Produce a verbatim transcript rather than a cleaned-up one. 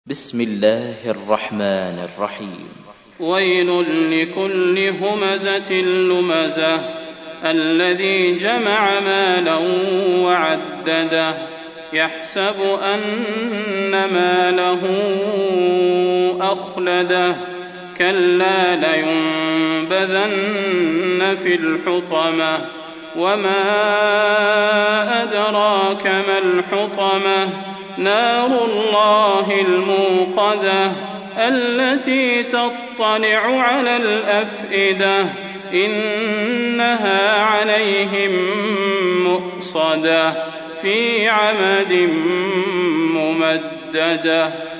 بسم الله الرحمن الرحيم. ويل لكل همزة لمزة الذي جمع مالا وعدده يحسب أن ماله أخلده كلا لينبذن في الحطمة وما أدراك ما الحطمة نار الله الموقدة التي تطلع على الأفئدة إنها عليهم مؤصدة في عمد ممددة.